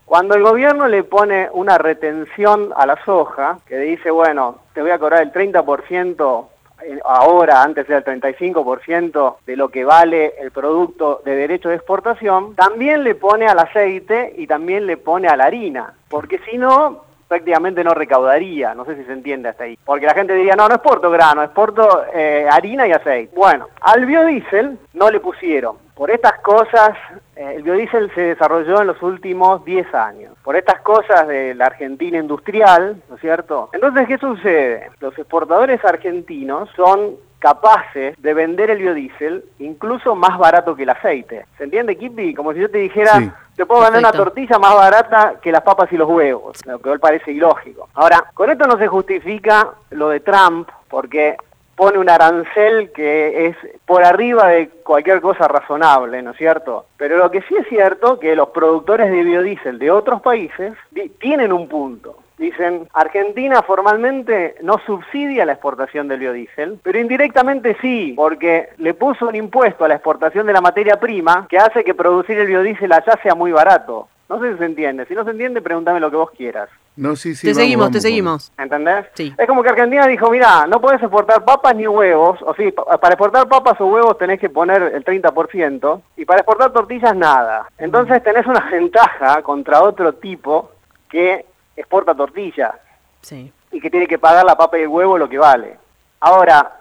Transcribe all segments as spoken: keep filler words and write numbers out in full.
Cuando el gobierno le pone una retención a la soja, que dice, bueno, te voy a cobrar el treinta por ciento ahora, antes era el treinta y cinco por ciento de lo que vale el producto de derecho de exportación, también le pone al aceite y también le pone a la harina, porque si no, prácticamente no recaudaría, no sé si se entiende hasta ahí. Porque la gente diría, no, no exporto grano, exporto eh, harina y aceite. Bueno, al biodiesel no le pusieron. Por estas cosas, eh, el biodiesel se desarrolló en los últimos diez años. Por estas cosas de la Argentina industrial, ¿no es cierto? Entonces, ¿qué sucede? Los exportadores argentinos son capaces de vender el biodiesel incluso más barato que el aceite. ¿Se entiende, Kipi? Como si yo te dijera, sí, te puedo vender una tortilla más barata que las papas y los huevos, lo que hoy parece ilógico. Ahora, con esto no se justifica lo de Trump, porque pone un arancel que es por arriba de cualquier cosa razonable, ¿no es cierto? Pero lo que sí es cierto que los productores de biodiesel de otros países tienen un punto. Dicen, Argentina formalmente no subsidia la exportación del biodiesel, pero indirectamente sí, porque le puso un impuesto a la exportación de la materia prima que hace que producir el biodiesel allá sea muy barato. No sé si se entiende. Si no se entiende, pregúntame lo que vos quieras. No, sí, sí. Te vamos, seguimos, vamos, te seguimos. ¿Entendés? Sí. Es como que Argentina dijo, mirá, no podés exportar papas ni huevos, o sí, para exportar papas o huevos tenés que poner el treinta por ciento, y para exportar tortillas nada. Entonces tenés una ventaja contra otro tipo que exporta tortillas, sí, y que tiene que pagar la papa y el huevo lo que vale. Ahora,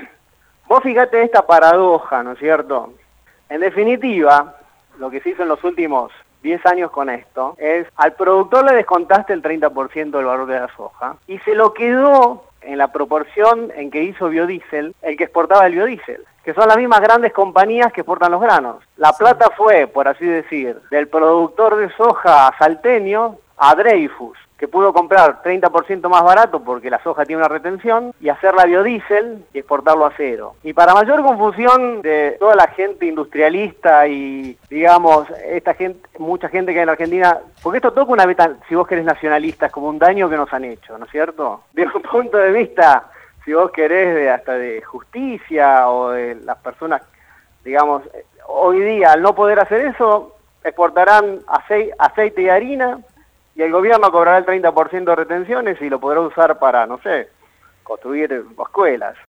vos fíjate esta paradoja, ¿no es cierto? En definitiva, lo que se hizo en los últimos diez años con esto es, al productor le descontaste el treinta por ciento del valor de la soja, y se lo quedó en la proporción en que hizo biodiesel el que exportaba el biodiesel, que son las mismas grandes compañías que exportan los granos. La plata fue, por así decir, del productor de soja salteño a Dreyfus, que pudo comprar treinta por ciento más barato porque la soja tiene una retención, y hacerla biodiesel y exportarlo a cero. Y para mayor confusión de toda la gente industrialista y, digamos, esta gente, mucha gente que hay en Argentina, porque esto toca una vez, si vos querés nacionalista, es como un daño que nos han hecho, ¿no es cierto? Desde un punto de vista, si vos querés, de hasta de justicia o de las personas, digamos, hoy día al no poder hacer eso, exportarán aceite, aceite y harina, y el gobierno cobrará el treinta por ciento de retenciones y lo podrá usar para, no sé, construir escuelas.